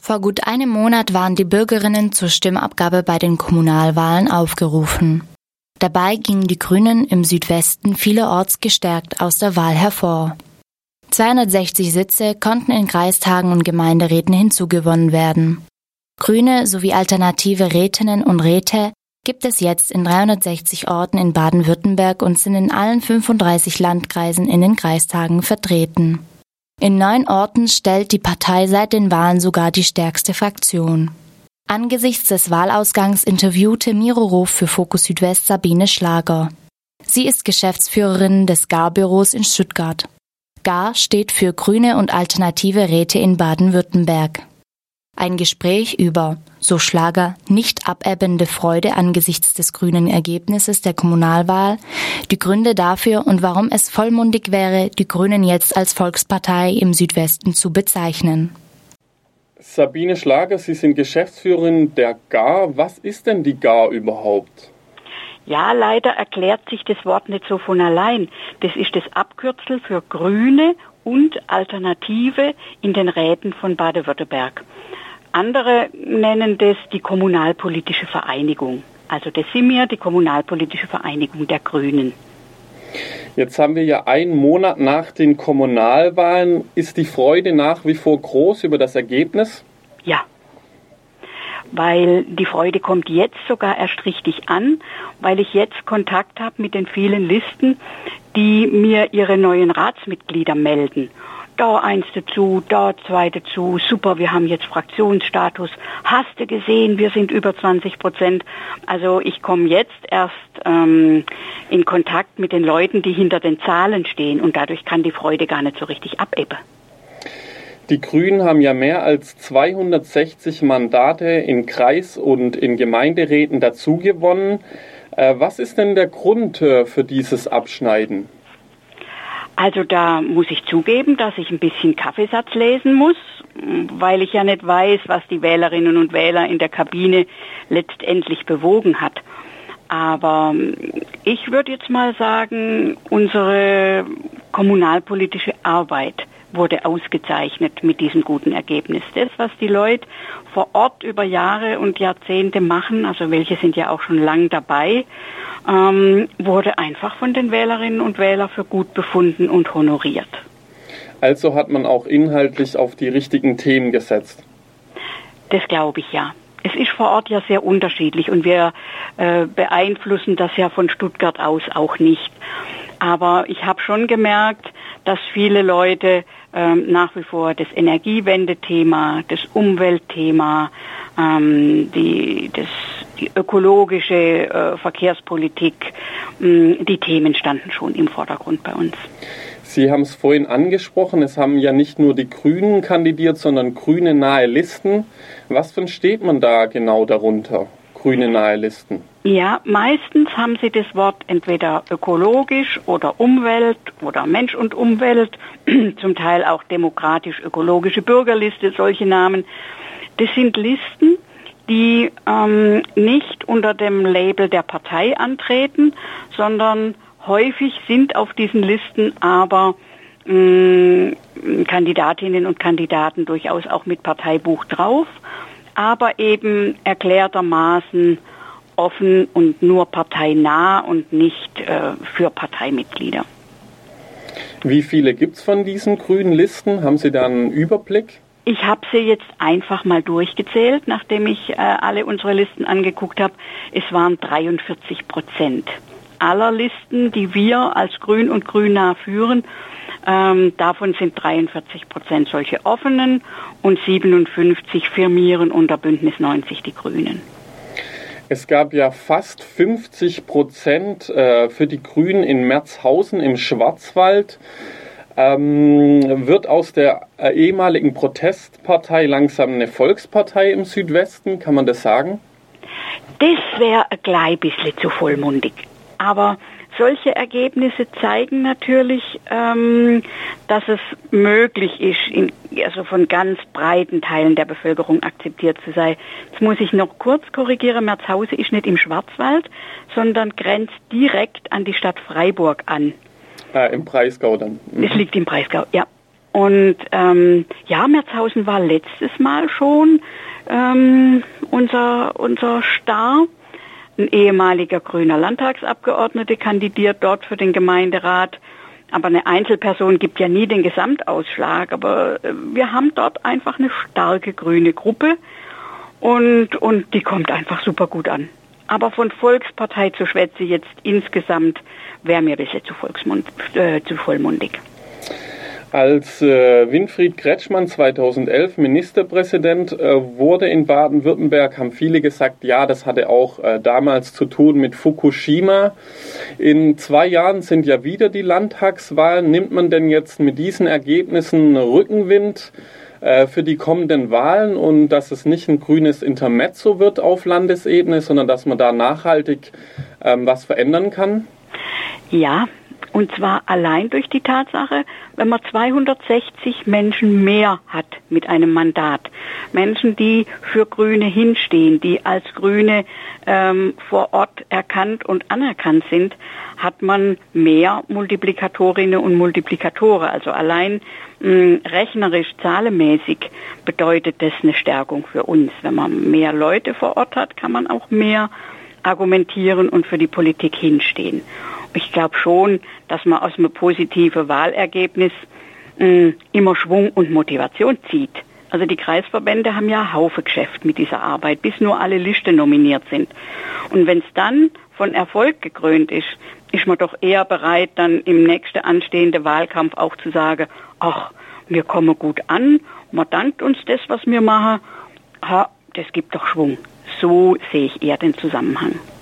Vor gut einem Monat waren die Bürgerinnen zur Stimmabgabe bei den Kommunalwahlen aufgerufen. Dabei gingen die Grünen im Südwesten vielerorts gestärkt aus der Wahl hervor. 260 Sitze konnten in Kreistagen und Gemeinderäten hinzugewonnen werden. Grüne sowie alternative Rätinnen und Räte gibt es jetzt in 360 Orten in Baden-Württemberg und sind in allen 35 Landkreisen in den Kreistagen vertreten. In 9 Orten stellt die Partei seit den Wahlen sogar die stärkste Fraktion. Angesichts des Wahlausgangs interviewte Miro Rof für Fokus Südwest Sabine Schlager. Sie ist Geschäftsführerin des GAR-Büros in Stuttgart. GAR steht für Grüne und alternative Räte in Baden-Württemberg. Ein Gespräch über, so Schlager, nicht abebbende Freude angesichts des grünen Ergebnisses der Kommunalwahl, die Gründe dafür und warum es vollmundig wäre, die Grünen jetzt als Volkspartei im Südwesten zu bezeichnen. Sabine Schlager, Sie sind Geschäftsführerin der GAR. Was ist denn die GAR überhaupt? Ja, leider erklärt sich das Wort nicht so von allein. Das ist das Abkürzel für Grüne und Alternative in den Räten von Baden-Württemberg. Andere nennen das die Kommunalpolitische Vereinigung. Also das sind wir, die Kommunalpolitische Vereinigung der Grünen. Jetzt haben wir ja einen Monat nach den Kommunalwahlen. Ist die Freude nach wie vor groß über das Ergebnis? Ja, weil die Freude kommt jetzt sogar erst richtig an, weil ich jetzt Kontakt habe mit den vielen Listen, die mir ihre neuen Ratsmitglieder melden. Da 1 dazu, da 2 dazu, super, wir haben jetzt Fraktionsstatus. Hast du gesehen, wir sind über 20%. Also ich komme jetzt erst in Kontakt mit den Leuten, die hinter den Zahlen stehen und dadurch kann die Freude gar nicht so richtig abebben. Die Grünen haben ja mehr als 260 Mandate in Kreis- und in Gemeinderäten dazugewonnen. Was ist denn der Grund für dieses Abschneiden? Also da muss ich zugeben, dass ich ein bisschen Kaffeesatz lesen muss, weil ich ja nicht weiß, was die Wählerinnen und Wähler in der Kabine letztendlich bewogen hat. Aber ich würde jetzt mal sagen, unsere kommunalpolitische Arbeit wurde ausgezeichnet mit diesem guten Ergebnis. Das, was die Leute vor Ort über Jahre und Jahrzehnte machen, also welche sind ja auch schon lang dabei, wurde einfach von den Wählerinnen und Wählern für gut befunden und honoriert. Also hat man auch inhaltlich auf die richtigen Themen gesetzt? Das glaube ich ja. Es ist vor Ort ja sehr unterschiedlich und wir beeinflussen das ja von Stuttgart aus auch nicht. Aber ich habe schon gemerkt, dass viele Leute nach wie vor das Energiewendethema, das Umweltthema, die ökologische Verkehrspolitik, die Themen standen schon im Vordergrund bei uns. Sie haben es vorhin angesprochen, es haben ja nicht nur die Grünen kandidiert, sondern grüne nahe Listen. Was versteht man da genau darunter, grüne nahe Listen? Ja, meistens haben sie das Wort entweder ökologisch oder Umwelt oder Mensch und Umwelt, zum Teil auch demokratisch-ökologische Bürgerliste, solche Namen. Das sind Listen, die nicht unter dem Label der Partei antreten, sondern häufig sind auf diesen Listen aber Kandidatinnen und Kandidaten durchaus auch mit Parteibuch drauf, aber eben erklärtermaßen offen und nur parteinah und nicht für Parteimitglieder. Wie viele gibt es von diesen grünen Listen? Haben Sie da einen Überblick? Ich habe sie jetzt einfach mal durchgezählt, nachdem ich alle unsere Listen angeguckt habe. Es waren 43% aller Listen, die wir als grün und grünnah führen. Davon sind 43% solche offenen und 57 firmieren unter Bündnis 90 die Grünen. Es gab ja fast 50% für die Grünen in Merzhausen im Schwarzwald. Wird aus der ehemaligen Protestpartei langsam eine Volkspartei im Südwesten? Kann man das sagen? Das wäre ein klein bisschen zu vollmundig. Aber solche Ergebnisse zeigen natürlich, dass es möglich ist, also von ganz breiten Teilen der Bevölkerung akzeptiert zu sein. Jetzt muss ich noch kurz korrigieren, Merzhausen ist nicht im Schwarzwald, sondern grenzt direkt an die Stadt Freiburg an. Im Breisgau dann. Es liegt im Breisgau, ja. Und Merzhausen war letztes Mal schon unser Star. Ein ehemaliger grüner Landtagsabgeordneter kandidiert dort für den Gemeinderat. Aber eine Einzelperson gibt ja nie den Gesamtausschlag. Aber wir haben dort einfach eine starke grüne Gruppe und die kommt einfach super gut an. Aber von Volkspartei zu schwätzen jetzt insgesamt wäre mir ein bisschen zu vollmundig. Als Winfried Kretschmann 2011 Ministerpräsident wurde in Baden-Württemberg, haben viele gesagt, ja, das hatte auch damals zu tun mit Fukushima. In 2 Jahren sind ja wieder die Landtagswahlen. Nimmt man denn jetzt mit diesen Ergebnissen Rückenwind für die kommenden Wahlen und dass es nicht ein grünes Intermezzo wird auf Landesebene, sondern dass man da nachhaltig was verändern kann? Ja. Und zwar allein durch die Tatsache, wenn man 260 Menschen mehr hat mit einem Mandat. Menschen, die für Grüne hinstehen, die als Grüne vor Ort erkannt und anerkannt sind, hat man mehr Multiplikatorinnen und Multiplikatoren. Also allein rechnerisch, zahlenmäßig bedeutet das eine Stärkung für uns. Wenn man mehr Leute vor Ort hat, kann man auch mehr argumentieren und für die Politik hinstehen. Ich glaube schon, dass man aus einem positiven Wahlergebnis immer Schwung und Motivation zieht. Also die Kreisverbände haben ja Haufe Geschäft mit dieser Arbeit, bis nur alle Listen nominiert sind. Und wenn es dann von Erfolg gekrönt ist man doch eher bereit, dann im nächsten anstehenden Wahlkampf auch zu sagen, ach, wir kommen gut an, man dankt uns das, was wir machen, das gibt doch Schwung. So sehe ich eher den Zusammenhang.